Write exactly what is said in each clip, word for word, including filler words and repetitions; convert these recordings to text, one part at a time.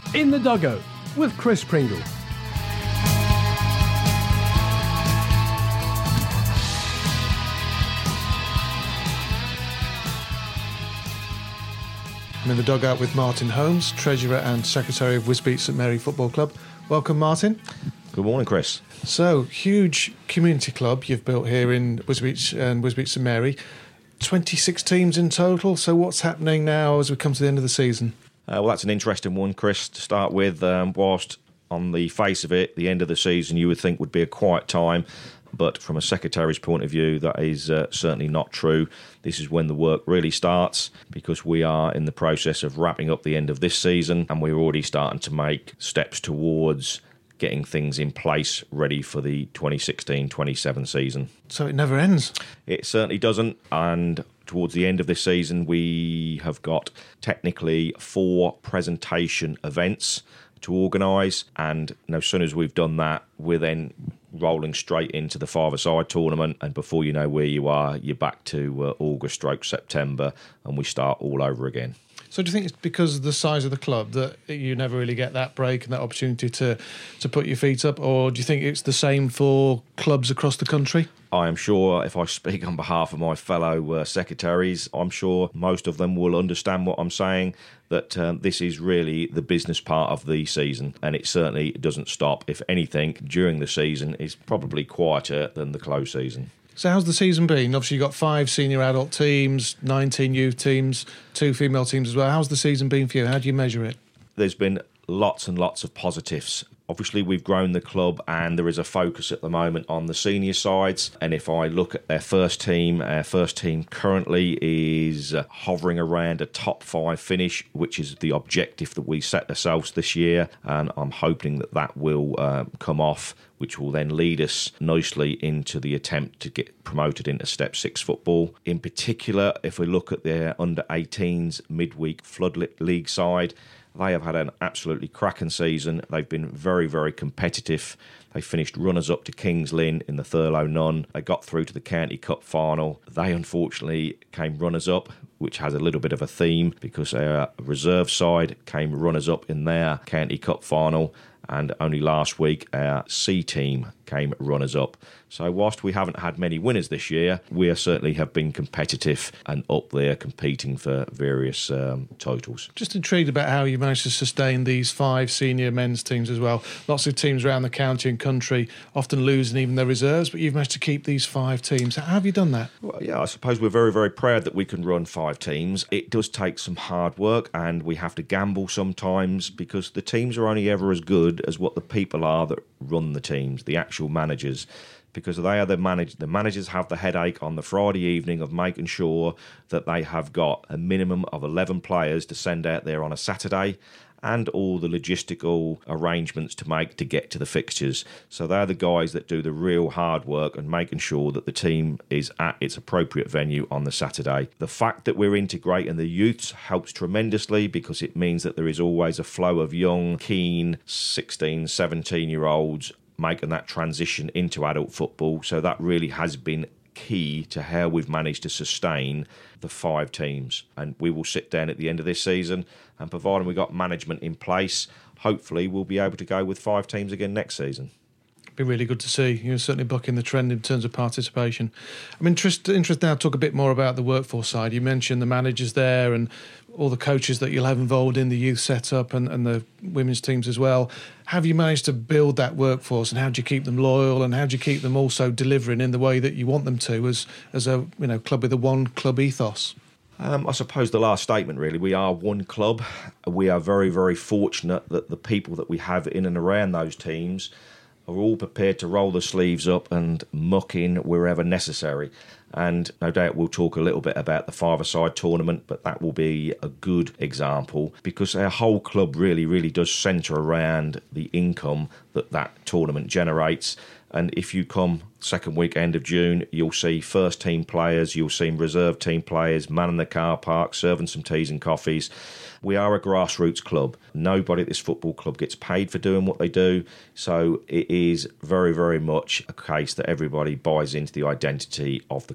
In the Dugout with Chris Pringle. I'm in the dugout with Martin Holmes, Treasurer and Secretary of Wisbech St Mary Football Club. Welcome, Martin. Good morning, Chris. So, huge community club you've built here in Wisbech and Wisbech St Mary. twenty-six teams in total. So what's happening now as we come to the end of the season? Uh, well, that's an interesting one, Chris, to start with. Um, whilst on the face of it, the end of the season you would think would be a quiet time, but from a secretary's point of view, that is uh, certainly not true. This is when the work really starts, because we are in the process of wrapping up the end of this season, and we're already starting to make steps towards getting things in place ready for the twenty sixteen twenty-seven season. So it never ends? It certainly doesn't, and towards the end of this season we have got technically four presentation events to organise, and as soon as we've done that, we're then rolling straight into the five-a-side tournament, and before you know where you are, you're back to uh, August stroke September, and we start all over again. So do you think it's because of the size of the club that you never really get that break and that opportunity to, to put your feet up, or do you think it's the same for clubs across the country? I am sure, if I speak on behalf of my fellow uh, secretaries, I'm sure most of them will understand what I'm saying, that um, this is really the business part of the season, and it certainly doesn't stop. If anything, during the season is probably quieter than the close season. So how's the season been? Obviously you've got five senior adult teams, nineteen youth teams, two female teams as well. How's the season been for you? How do you measure it? There's been lots and lots of positives. Obviously, we've grown the club and there is a focus at the moment on the senior sides. And if I look at their first team, our first team currently is uh, hovering around a top five finish, which is the objective that we set ourselves this year. And I'm hoping that that will uh, come off, which will then lead us nicely into the attempt to get promoted into Step six football. In particular, if we look at their under eighteens midweek Floodlit League side, they have had an absolutely cracking season. They've been very, very competitive. They finished runners-up to Kings Lynn in the Thurlow Nunn. They got through to the County Cup final. They unfortunately came runners-up, which has a little bit of a theme, because our reserve side came runners-up in their County Cup final, and only last week our C team came runners-up. So whilst we haven't had many winners this year, we certainly have been competitive and up there competing for various um, titles. Just intrigued about how you managed to sustain these five senior men's teams as well. Lots of teams around the county and country often losing even their reserves, but you've managed to keep these five teams. How have you done that? Well, yeah, I suppose we're very, very proud that we can run five teams. It does take some hard work, and we have to gamble sometimes, because the teams are only ever as good as what the people are that run the teams, the actual managers. Because they are the manage the managers have the headache on the Friday evening of making sure that they have got a minimum of eleven players to send out there on a Saturday, and all the logistical arrangements to make to get to the fixtures. So they're the guys that do the real hard work and making sure that the team is at its appropriate venue on the Saturday. The fact that we're integrating the youths helps tremendously, because it means that there is always a flow of young, keen sixteen, seventeen year olds making that transition into adult football. So that really has been key to how we've managed to sustain the five teams. And we will sit down at the end of this season, and providing we've got management in place, hopefully we'll be able to go with five teams again next season. Be really good to see. You're certainly bucking the trend in terms of participation. I'm interested interested now to talk a bit more about the workforce side. You mentioned the managers there and all the coaches that you'll have involved in the youth setup and, and the women's teams as well. Have you managed to build that workforce, and how do you keep them loyal, and how do you keep them also delivering in the way that you want them to as as a you know club with a one club ethos? Um, I suppose the last statement, really, we are one club. We are very, very fortunate that the people that we have in and around those teams are all prepared to roll the sleeves up and muck in wherever necessary. And no doubt we'll talk a little bit about the five-a-side tournament, but that will be a good example, because our whole club really, really does centre around the income that that tournament generates. And if you come second weekend of June, you'll see first team players, you'll see reserve team players manning the car park, serving some teas and coffees. We are a grassroots club. Nobody at this football club gets paid for doing what they do. So it is very, very much a case that everybody buys into the identity of the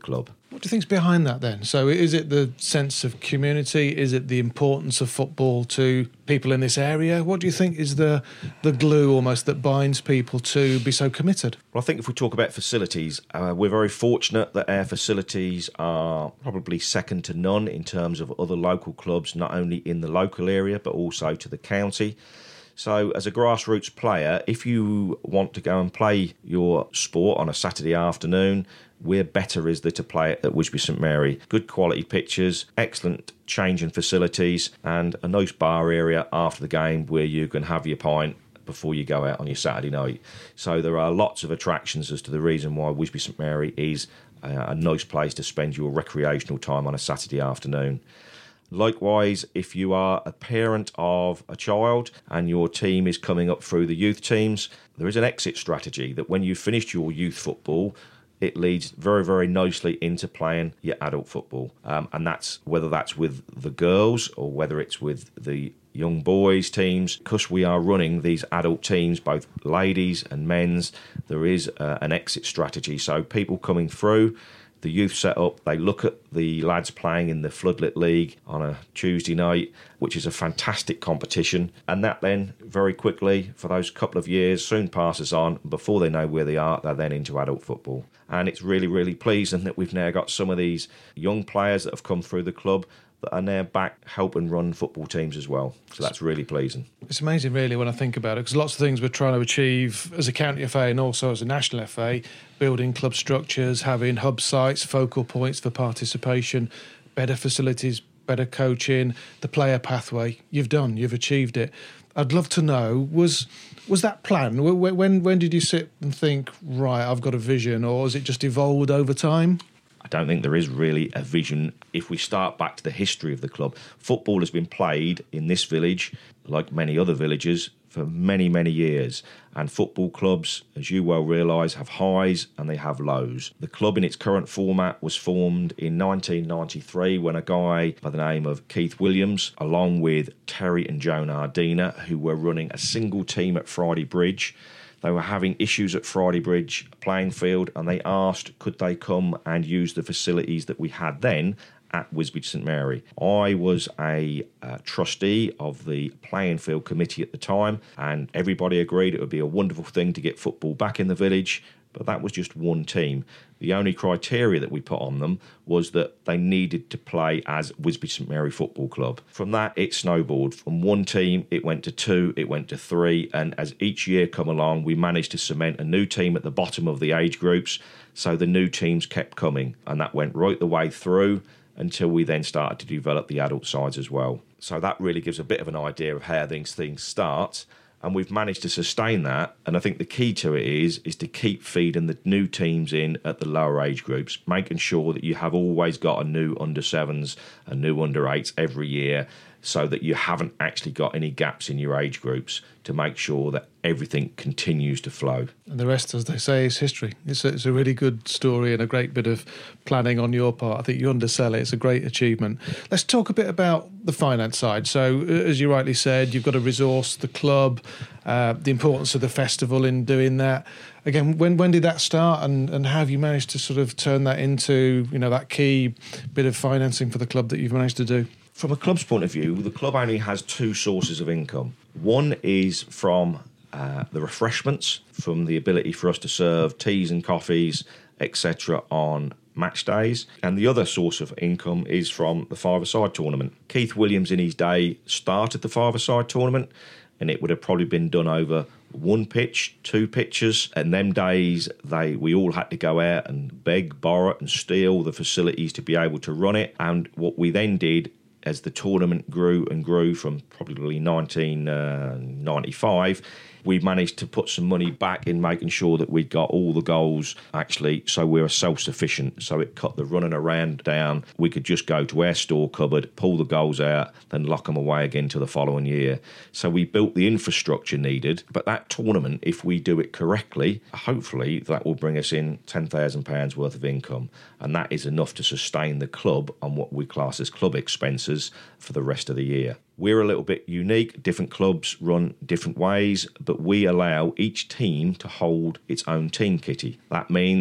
club. What do you think's behind that then? So is it the sense of community? Is it the importance of football to people in this area? What do you think is the the glue almost that binds people to be so committed? Well, I think if we talk about facilities, uh, we're very fortunate that our facilities are probably second to none in terms of other local clubs, not only in the local area but also to the county. So as a grassroots player, if you want to go and play your sport on a Saturday afternoon, we're better is there to play it at Wisbey St Mary. Good quality pitches, excellent changing facilities, and a nice bar area after the game where you can have your pint before you go out on your Saturday night. So there are lots of attractions as to the reason why Wisbey St Mary is a, a nice place to spend your recreational time on a Saturday afternoon. Likewise, if you are a parent of a child and your team is coming up through the youth teams, there is an exit strategy that when you've finished your youth football, it leads very, very nicely into playing your adult football. Um, and that's whether that's with the girls or whether it's with the young boys teams. Because we are running these adult teams, both ladies and men's, there is uh, an exit strategy. So people coming through the youth setup, they look at the lads playing in the Floodlit League on a Tuesday night, which is a fantastic competition. And that then, very quickly, for those couple of years, soon passes on. Before they know where they are, they're then into adult football. And it's really, really pleasing that we've now got some of these young players that have come through the club that are now back helping run football teams as well. So that's really pleasing. It's amazing, really, when I think about it, because lots of things we're trying to achieve as a county F A and also as a national F A, building club structures, having hub sites, focal points for participation, better facilities, better coaching, the player pathway. You've done, you've achieved it. I'd love to know, was was that planned? When, when, when did you sit and think, right, I've got a vision, or has it just evolved over time? I don't think there is really a vision. If we start back to the history of the club, football has been played in this village, like many other villages, for many, many years. And football clubs, as you well realise, have highs and they have lows. The club in its current format was formed in nineteen ninety-three when a guy by the name of Keith Williams, along with Terry and Joan Ardina, who were running a single team at Friday Bridge. They were having issues at Friday Bridge playing field, and they asked could they come and use the facilities that we had then at Wisbey St Mary. I was a uh, trustee of the playing field committee at the time, and everybody agreed it would be a wonderful thing to get football back in the village, but that was just one team. The only criteria that we put on them was that they needed to play as Wisbey St Mary Football Club. From that, it snowballed. From one team, it went to two, it went to three, and as each year come along, we managed to cement a new team at the bottom of the age groups, so the new teams kept coming, and that went right the way through until we then started to develop the adult sides as well. So that really gives a bit of an idea of how these things start. And we've managed to sustain that. And I think the key to it is is to keep feeding the new teams in at the lower age groups, making sure that you have always got a new under sevens, a new under eights every year, so that you haven't actually got any gaps in your age groups, to make sure that everything continues to flow. And the rest, as they say, is history. It's a, it's a really good story and a great bit of planning on your part. I think you undersell it. It's a great achievement. Let's talk a bit about the finance side. So, as you rightly said, you've got to resource the club, uh, the importance of the festival in doing that. Again, when when did that start, and, and how have you managed to sort of turn that into, you know, that key bit of financing for the club that you've managed to do? From a club's point of view, the club only has two sources of income. One is from uh, the refreshments, from the ability for us to serve teas and coffees, et cetera on match days. And the other source of income is from the five-a-side tournament. Keith Williams in his day started the five-a-side tournament, and it would have probably been done over one pitch, two pitches. And them days, they we all had to go out and beg, borrow and steal the facilities to be able to run it. And what we then did, as the tournament grew and grew from probably nineteen ninety-five, we managed to put some money back in making sure that we'd got all the goals actually, so we were self-sufficient. So it cut the running around down. We could just go to our store cupboard, pull the goals out, then lock them away again to the following year. So we built the infrastructure needed. But that tournament, if we do it correctly, hopefully that will bring us in ten thousand pounds worth of income. And that is enough to sustain the club on what we class as club expenses for the rest of the year. We're a little bit unique. Different clubs run different ways, but we allow each team to hold its own team kitty. That means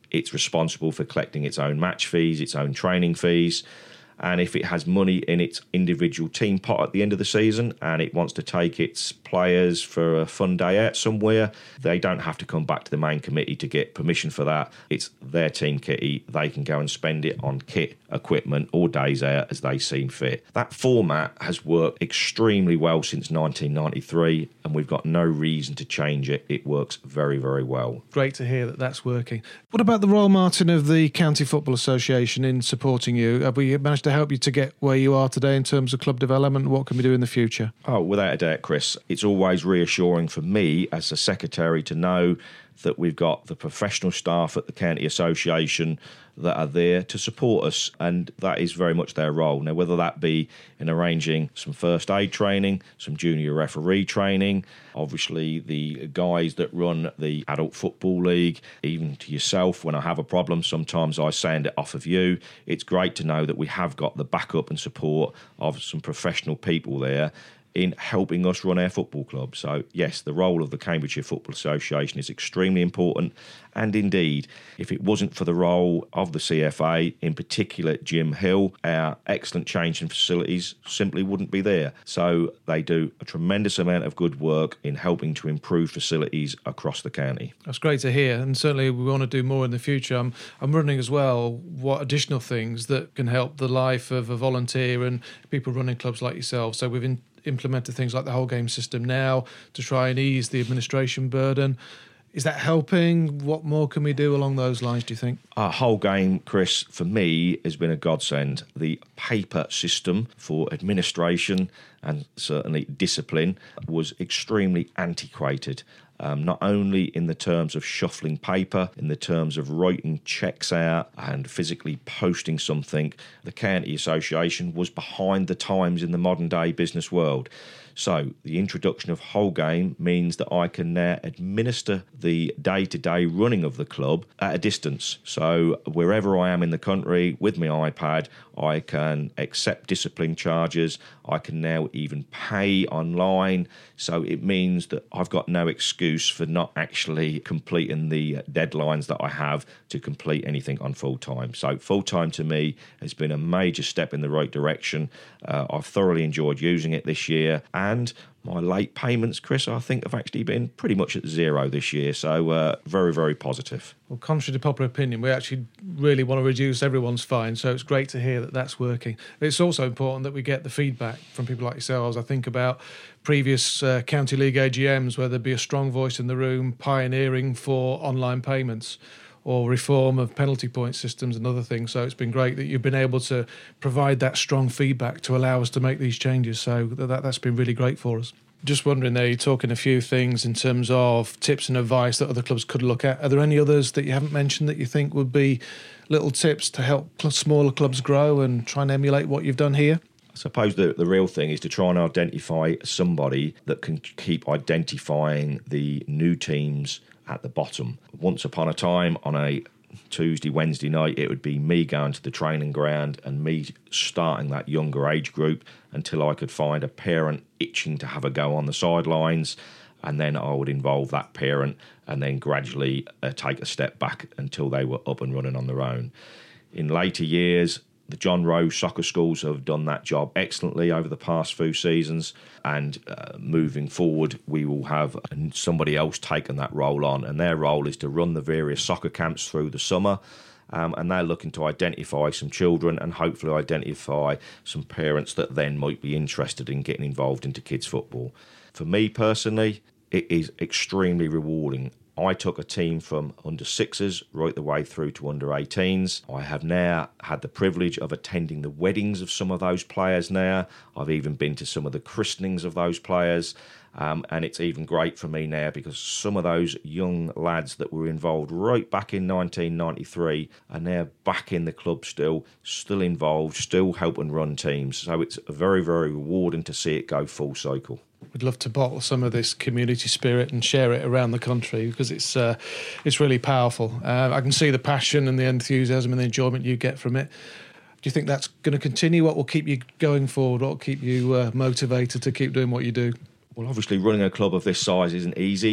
it's responsible for collecting its own match fees, its own training fees. And if it has money in its individual team pot at the end of the season and it wants to take its players for a fun day out somewhere, they don't have to come back to the main committee to get permission for that. It's their team kitty. They can go and spend it on kit, equipment, or days out as they seem fit. That format has worked extremely well since nineteen ninety-three, and we've got no reason to change it. It works very, very well. Great to hear that that's working. What about the Royal Martin of the County Football Association in supporting you? Have we managed to help you to get where you are today in terms of club development? What can we do in the future? Oh, without a doubt, Chris. It's always reassuring for me as a secretary to know that we've got the professional staff at the County Association that are there to support us, and that is very much their role. Now, whether that be in arranging some first aid training, some junior referee training, obviously the guys that run the Adult Football League, even to yourself, when I have a problem, sometimes I send it off of you. It's great to know that we have got the backup and support of some professional people there in helping us run our football club. So, yes, the role of the Cambridgeshire Football Association is extremely important. And indeed, if it wasn't for the role of the C F A, in particular Jim Hill, our excellent change in facilities simply wouldn't be there. So they do a tremendous amount of good work in helping to improve facilities across the county. That's great to hear, and certainly we want to do more in the future. I'm, I'm running as well what additional things that can help the life of a volunteer and people running clubs like yourself. So we've in, implemented things like the whole game system now to try and ease the administration burden. Is that helping? What more can we do along those lines, do you think? Our whole game, Chris, for me, has been a godsend. The paper system for administration and certainly discipline was extremely antiquated. Um, not only in the terms of shuffling paper, in the terms of writing checks out and physically posting something, the County Association was behind the times in the modern day business world. So the introduction of whole game means that I can now administer the day-to-day running of the club at a distance. So wherever I am in the country with my iPad, I can accept discipline charges. I can now even pay online. So it means that I've got no excuse for not actually completing the deadlines that I have to complete anything on full-time. So full-time to me has been a major step in the right direction. Uh, I've thoroughly enjoyed using it this year. And my late payments, Chris, I think have actually been pretty much at zero this year. So uh, very, very positive. Well, contrary to popular opinion, we actually really want to reduce everyone's fine. So it's great to hear that that's working. It's also important that we get the feedback from people like yourselves. I think about previous uh, County League A G Ms where there'd be a strong voice in the room pioneering for online payments or reform of penalty point systems and other things. So it's been great that you've been able to provide that strong feedback to allow us to make these changes. So that, that's been really great for us. Just wondering there, you're talking a few things in terms of tips and advice that other clubs could look at. Are there any others that you haven't mentioned that you think would be little tips to help smaller clubs grow and try and emulate what you've done here? I suppose the, the real thing is to try and identify somebody that can keep identifying the new teams at the bottom. Once upon a time, on a Tuesday, Wednesday night, it would be me going to the training ground and me starting that younger age group until I could find a parent itching to have a go on the sidelines, and then I would involve that parent and then gradually uh, take a step back until they were up and running on their own. In later years, the John Rowe soccer schools have done that job excellently over the past few seasons, and uh, moving forward we will have somebody else taking that role on, and their role is to run the various soccer camps through the summer, um, and they're looking to identify some children and hopefully identify some parents that then might be interested in getting involved into kids football. For me personally, it is extremely rewarding. I took a team from under sixes right the way through to under eighteens. I have now had the privilege of attending the weddings of some of those players now. I've even been to some of the christenings of those players. Um, and it's even great for me now because some of those young lads that were involved right back in nineteen ninety-three are now back in the club still, still involved, still helping run teams. So it's very, very rewarding to see it go full cycle. We'd love to bottle some of this community spirit and share it around the country because it's uh, it's really powerful. Uh, I can see the passion and the enthusiasm and the enjoyment you get from it. Do you think that's going to continue? What will keep you going forward? What will keep you uh, motivated to keep doing what you do? Well, obviously running a club of this size isn't easy,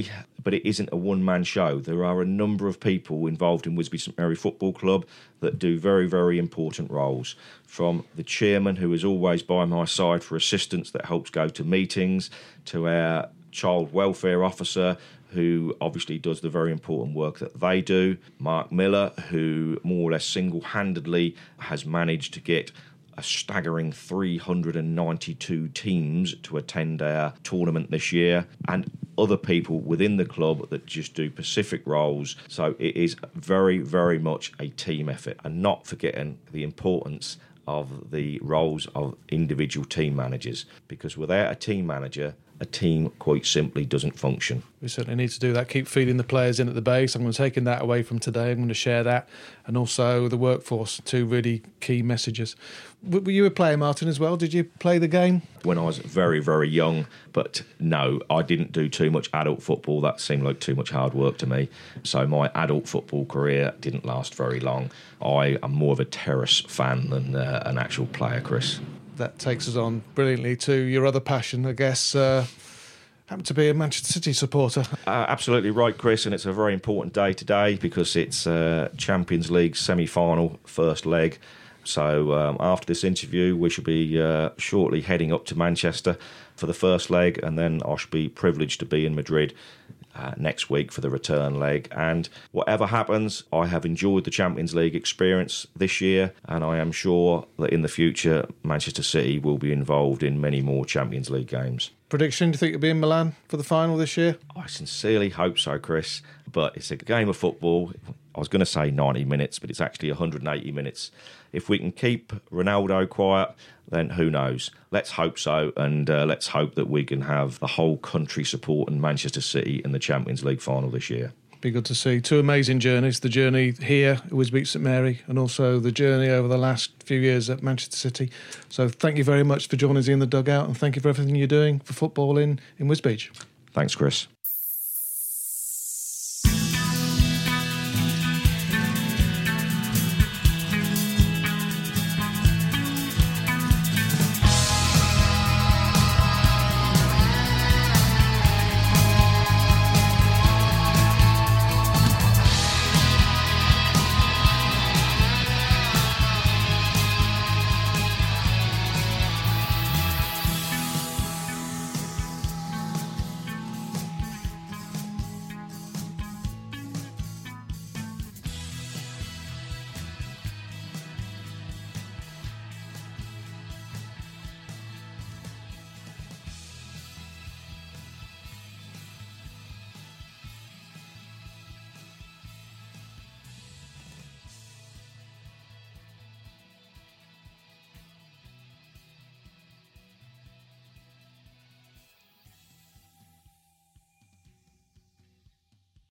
but it isn't a one-man show. There are a number of people involved in Wisbech St Mary Football Club that do very, very important roles. From the chairman, who is always by my side for assistance that helps go to meetings, to our child welfare officer, who obviously does the very important work that they do, Mark Miller, who more or less single-handedly has managed to get a staggering three hundred ninety-two teams to attend our tournament this year, and other people within the club that just do specific roles. So it is very, very much a team effort, and not forgetting the importance of the roles of individual team managers, because without a team manager, a team quite simply doesn't function. We certainly need to do that, keep feeding the players in at the base. I'm going to take that away from today. I'm going to share that, and also the workforce, two really key messages. Were you a player, Martin, as well? Did you play the game? When I was very, very young, but no, I didn't do too much adult football. That seemed like too much hard work to me. So my adult football career didn't last very long. I am more of a terrace fan than uh, an actual player, Chris. That takes us on brilliantly to your other passion, I guess. Uh, happen to be a Manchester City supporter. Uh, absolutely right, Chris, and it's a very important day today because it's uh, Champions League semi-final, first leg. So um, after this interview, we should be uh, shortly heading up to Manchester for the first leg, and then I should be privileged to be in Madrid Uh, next week for the return leg. And whatever happens, I have enjoyed the Champions League experience this year, and I am sure that in the future Manchester City will be involved in many more Champions League games. Prediction, do you think you'll be in Milan for the final this year? I sincerely hope so, Chris, but it's a game of football. I was going to say ninety minutes, but it's actually one hundred eighty minutes. If we can keep Ronaldo quiet, then who knows? Let's hope so, and uh, let's hope that we can have the whole country supporting Manchester City in the Champions League final this year. Be good to see. Two amazing journeys, the journey here at Wisbech St Mary and also the journey over the last few years at Manchester City. So thank you very much for joining us in the dugout, and thank you for everything you're doing for football in, in Wisbech. Thanks, Chris.